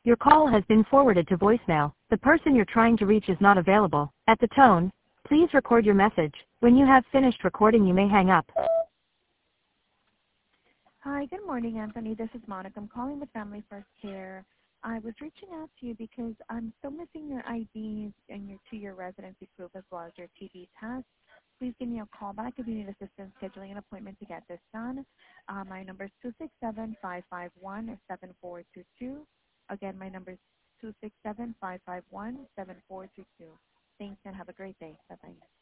Your call has been forwarded to voicemail. The person you're trying to reach is not available. At the tone, please record your message. When you have finished recording, you may hang up. Hi, good morning, Anthony. This is Monica. I'm calling with Family First Care. I was reaching out to you because I'm still missing your IDs and your 2-year residency proof as well as your TB test. Please give me a call back if you need assistance scheduling an appointment to get this done. My number is 267-551-7422. Again, my number is 267-551-7422. Thanks and have a great day. Bye-bye.